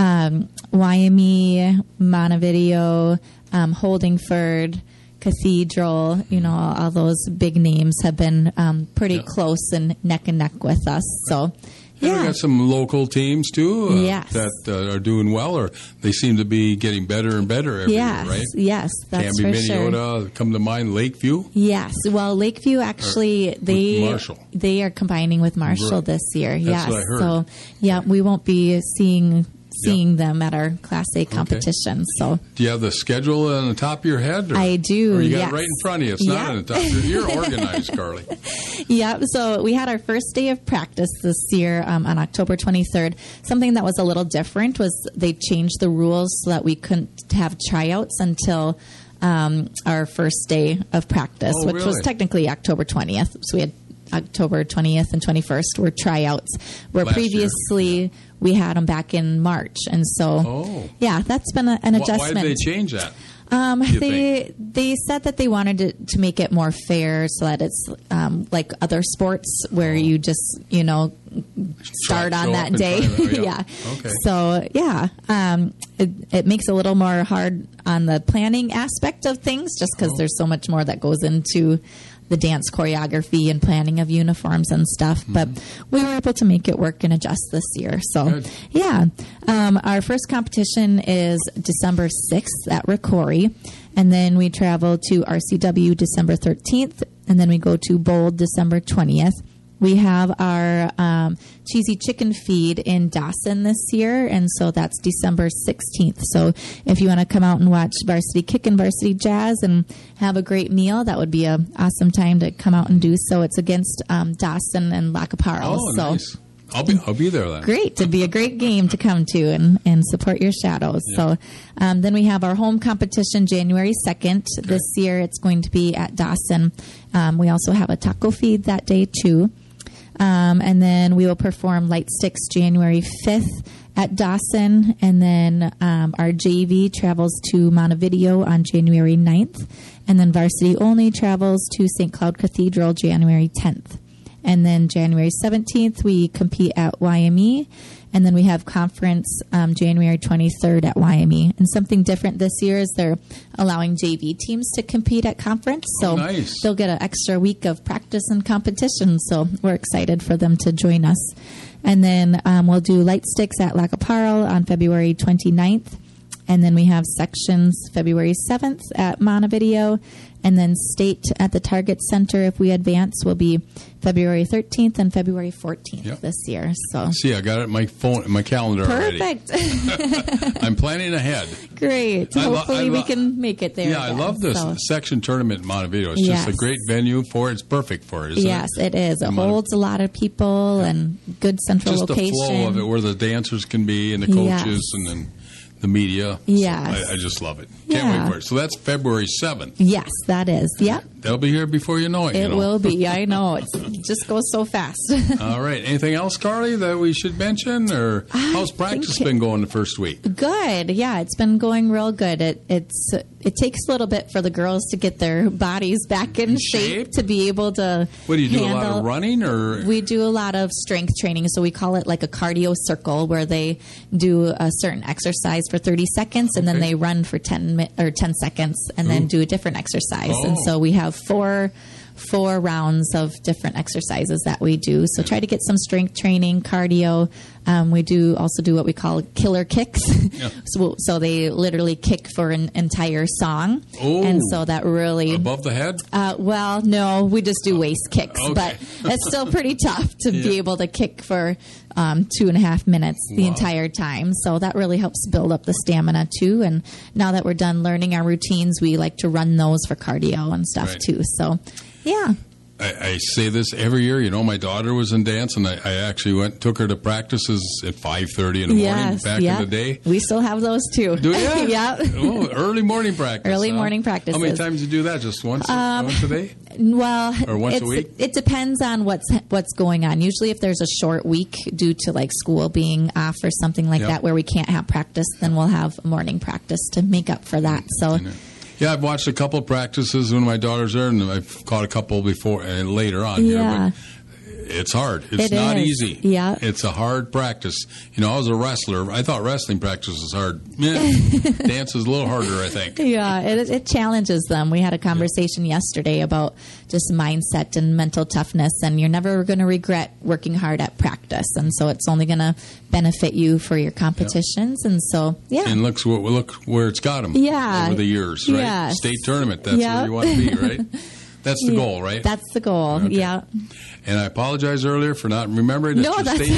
Wyoming, Montevideo, Holdingford, Cathedral, all those big names have been pretty close and neck with us. So, And we yeah. got some local teams too Yes. that are doing well, or they seem to be getting better and better every Yes, year, right? yes, that's Canby, for sure. Minneota, come to mind. Lakeview. Yes. Well, Lakeview actually Marshall. they are combining with Marshall Right. this year. That's Yes. what I heard. So, yeah, we won't be seeing them at our Class A competition. So, Do you have the schedule on the top of your head? Or, I do, Or you got yes. it right in front of you. It's not on the top. You're organized, Carly. yeah. So we had our first day of practice this year on October 23rd. Something that was a little different was they changed the rules so that we couldn't have tryouts until our first day of practice, Oh, which was really? technically October 20th. So we had October 20th and 21st were tryouts, where Last year. previously we had them back in March. And so, yeah, that's been an adjustment. Why did they change that? you think? They said that they wanted to make it more fair so that it's like other sports where you just, start on show that up and day. try it, yeah. Okay. So, yeah, it makes it a little more hard on the planning aspect of things just because there's so much more that goes into the dance choreography and planning of uniforms and stuff. But we were able to make it work and adjust this year. So, Good. yeah. Our first competition is December 6th at Ricori. And then we travel to RCW December 13th. And then we go to Bold December 20th. We have our cheesy chicken feed in Dawson this year, and so that's December 16th. So if you want to come out and watch Varsity Kick and Varsity Jazz and have a great meal, that would be an awesome time to come out and do so. It's against Dawson and Lacaparo. Oh, so nice. I'll be there then. great. It'd be a great game to come to and support your Shadows. So then we have our home competition January 2nd. This year it's going to be at Dawson. We also have a taco feed that day too. And then we will perform Light Sticks January 5th at Dawson. And then our JV travels to Montevideo on January 9th. And then Varsity Only travels to St. Cloud Cathedral January 10th. And then January 17th, we compete at YME. And then we have conference January 23rd at YME. And something different this year is they're allowing JV teams to compete at conference. So nice. they'll get an extra week of practice and competition. So we're excited for them to join us. And then we'll do Light Sticks at Lacaparo on February 29th. And then we have sections February 7th at Montevideo. And then state at the Target Center, if we advance, will be February 13th and February 14th this year. So See, I got it in my phone, in my calendar perfect. already. I'm planning ahead. Great. Hopefully we can make it there. Yeah, again. I love this section tournament in Montevideo. It's just a great venue for it. It's perfect for it, isn't yes, it is. It holds a lot of people and good central just location. the flow of it, where the dancers can be and the coaches and then the media. Yes. So I just love it. Can't wait for it. So that's February 7th. Yes, that is. Yep. They'll be here before you know it. It will be. I know. It just goes so fast. All right. Anything else, Carly, that we should mention? Or how's practice been going the first week? Good. Yeah, it's been going real good. It takes a little bit for the girls to get their bodies back in shape to be able to What do you do, handle. a lot of running? Or We do a lot of strength training, so we call it like a cardio circle, where they do a certain exercise for 30 seconds, and then they run for 10 seconds, and then do a different exercise. And so we have four rounds of different exercises that we do. So try to get some strength training, cardio. We do also do what we call killer kicks. So they literally kick for an entire song. And so that really... Above the head? Well, no, we just do waist kicks. But it's still pretty tough to be able to kick for 2.5 minutes the entire time. So that really helps build up the stamina too. And now that we're done learning our routines, we like to run those for cardio and stuff too. So, yeah. I say this every year. You know, my daughter was in dance, and I actually took her to practices at 5:30 in the morning back in the day. We still have those too. Do you? Yeah. Oh, early morning practice. Early morning practices. How many times do you do that? Just once a day? Well, or once a week? It depends on what's going on. Usually, if there's a short week due to like school being off or something like that, where we can't have practice, then we'll have morning practice to make up for that. So. Yeah, I've watched a couple of practices when my daughter's there, and I've caught a couple before and later on here. But it's hard. It's not easy. Yeah. It's a hard practice. You know, I was a wrestler. I thought wrestling practice was hard. Dance is a little harder, I think. Yeah, it challenges them. We had a conversation yesterday about just mindset and mental toughness, and you're never going to regret working hard at practice. And so it's only going to benefit you for your competitions. And so, And look where it's got them over the years, right? Yes. State tournament, that's where you want to be, right? That's the goal, right? That's the goal, yeah. And I apologize earlier for not remembering it's your state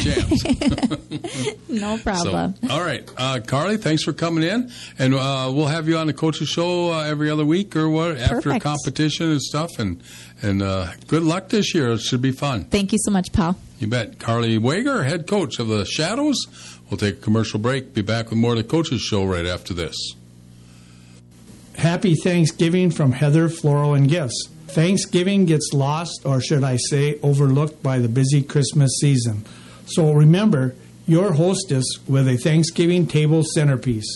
champs. No problem. So, all right. Carly, thanks for coming in. And we'll have you on the Coach's Show every other week or what after a competition and stuff. And good luck this year. It should be fun. Thank you so much, Paul. You bet. Carly Wager, head coach of the Shadows. We'll take a commercial break. Be back with more of the Coach's Show right after this. Happy Thanksgiving from Heather Floral and Gifts. Thanksgiving gets lost, or should I say overlooked, by the busy Christmas season. So remember your hostess with a Thanksgiving table centerpiece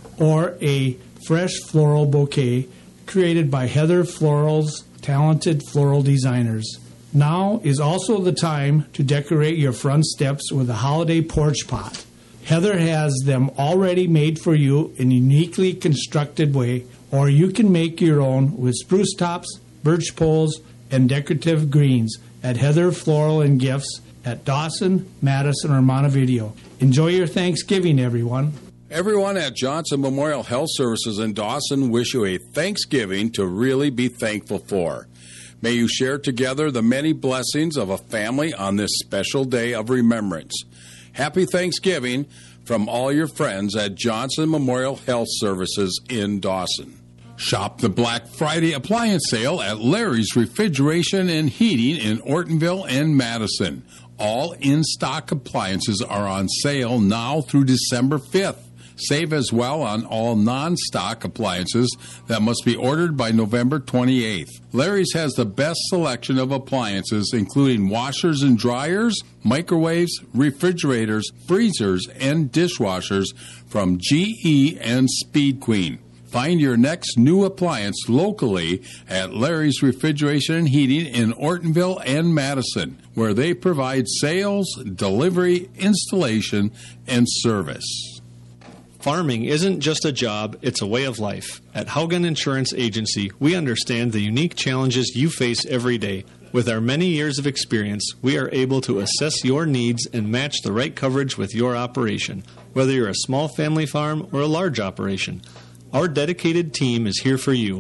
or a fresh floral bouquet created by Heather Floral's talented floral designers. Now is also the time to decorate your front steps with a holiday porch pot. Heather has them already made for you in a uniquely constructed way, or you can make your own with spruce tops, birch poles, and decorative greens at Heather Floral and Gifts at Dawson, Madison, or Montevideo. Enjoy your Thanksgiving, everyone. Everyone at Johnson Memorial Health Services in Dawson wish you a Thanksgiving to really be thankful for. May you share together the many blessings of a family on this special day of remembrance. Happy Thanksgiving from all your friends at Johnson Memorial Health Services in Dawson. Shop the Black Friday appliance sale at Larry's Refrigeration and Heating in Ortonville and Madison. All in-stock appliances are on sale now through December 5th. Save as well on all non-stock appliances that must be ordered by November 28th. Larry's has the best selection of appliances, including washers and dryers, microwaves, refrigerators, freezers, and dishwashers from GE and Speed Queen. Find your next new appliance locally at Larry's Refrigeration and Heating in Ortonville and Madison, where they provide sales, delivery, installation, and service. Farming isn't just a job, it's a way of life. At Haugen Insurance Agency, we understand the unique challenges you face every day. With our many years of experience, we are able to assess your needs and match the right coverage with your operation, whether you're a small family farm or a large operation. Our dedicated team is here for you.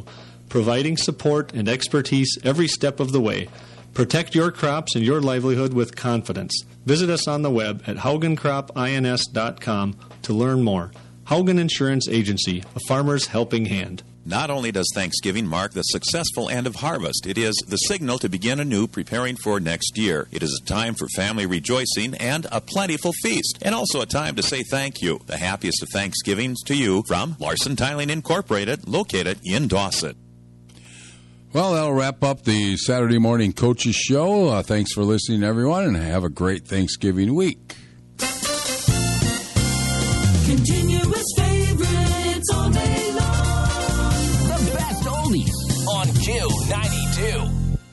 providing support and expertise every step of the way. Protect your crops and your livelihood with confidence. Visit us on the web at haugencropins.com to learn more. Haugen Insurance Agency, a farmer's helping hand. Not only does Thanksgiving mark the successful end of harvest, it is the signal to begin anew, preparing for next year. It is a time for family rejoicing and a plentiful feast, and also a time to say thank you. The happiest of Thanksgivings to you from Larson Tiling Incorporated, located in Dawson. Well, that'll wrap up the Saturday Morning Coaches Show. Thanks for listening, everyone, and have a great Thanksgiving week. Continuous favorites all day long. The best oldies on Q92.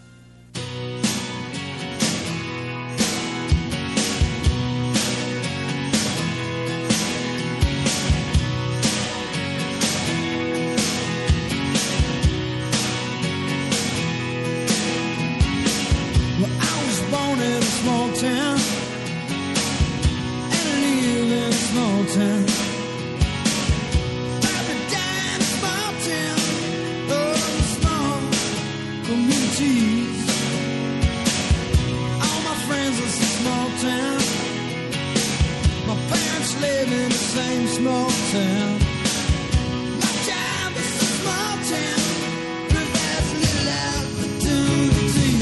Well, I was born in a small town, and I live in a small town. Every day in a small town, oh, small communities. All my friends are from small town. My parents live in the same small town. My job is a small town, but there's little opportunity.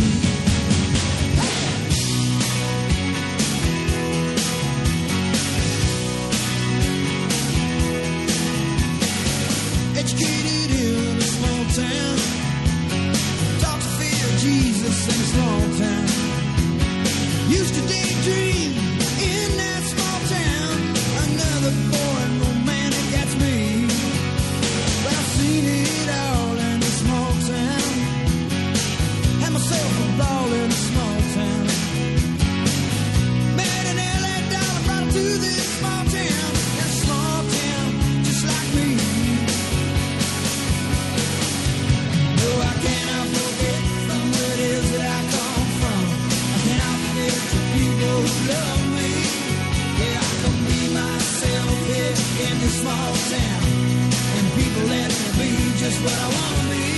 Educated in a small town, taught to fear Jesus in a small town. Used to daydream in that small town. Another boring romantic, that's me. But I've seen it all in a small town. Had myself a ball in a small town. Married an LA dollar, brought her to this small town. That small town, just like me. No, I cannot forget from where it is that I come from. I cannot forget the people who love me. Yeah, I can be myself here in this small town, and people let me be just what I want to be.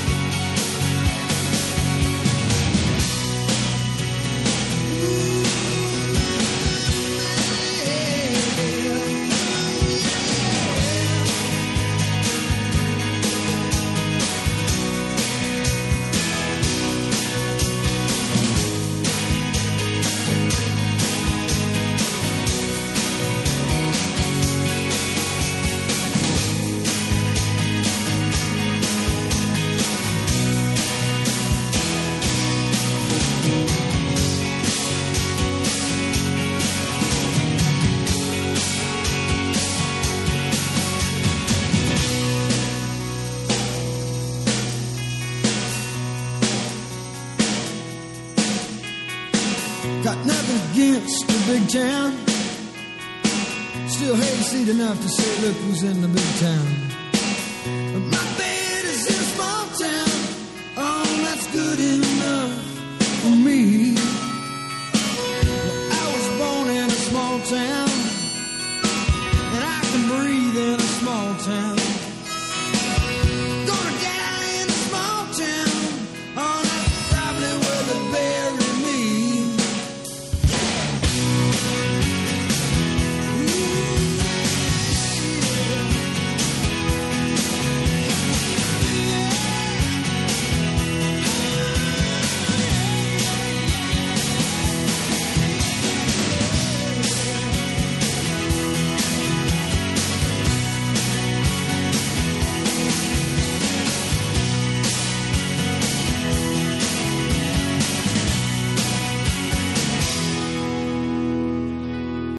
Got nothing against the big town. Still hate to see it enough to say, look who's in the big town.